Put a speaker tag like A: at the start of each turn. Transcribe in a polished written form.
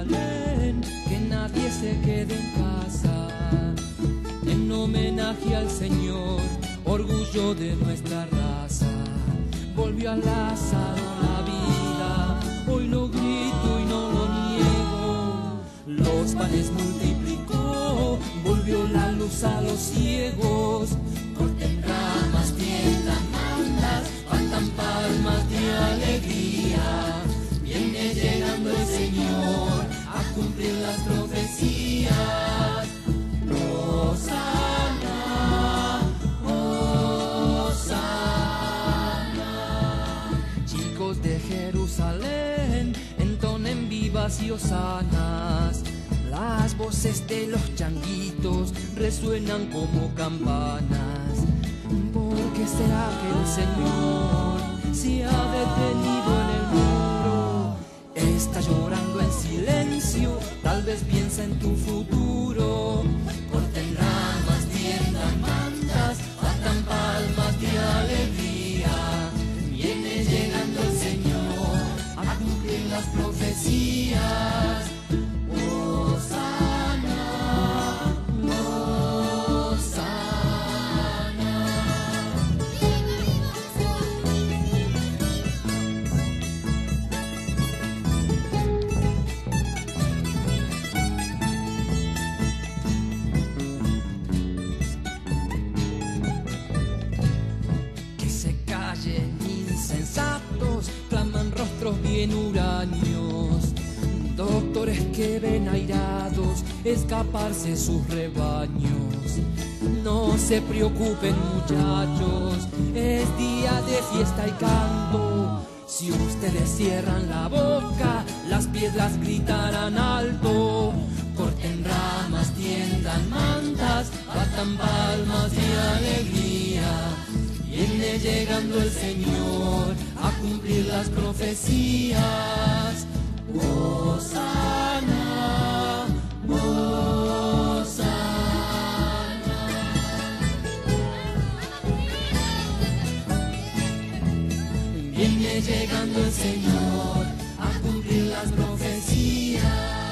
A: Jerusalén, que nadie se quede en casa. En homenaje al Señor, orgullo de nuestra raza. Volvió a Lázaro la vida, hoy lo grito y no lo niego. Los panes multiplicó, volvió la luz a los ciegos. Corten ramas, tiendan mandas, faltan palmas de alegría. Viene llegando el Señor a cumplir las profecías. Hosana, Hosana. Chicos de Jerusalén, entonen vivas y hosanas. Las voces de los changuitos resuenan como campanas. ¿Por qué será que el Señor se ha detenido en el muro? Está llorando en silencio, tal vez piensa en tu futuro. Corten ramas, tiendan mantas, faltan palmas de alegría. Viene llegando el Señor a cumplir las profecías. Hosana, Hosana. Que se callen insensatos, claman rostros bien huraños. Doctores que ven airados escaparse sus rebaños. No se preocupen muchachos, es día de fiesta y canto. Si ustedes cierran la boca, las piedras gritarán alto. Corten ramas, tiendan mantas, batan palmas de alegría. Viene llegando el Señor a cumplir las profecías. Hosana, Hosana. Viene llegando el Señor a cumplir las profecías.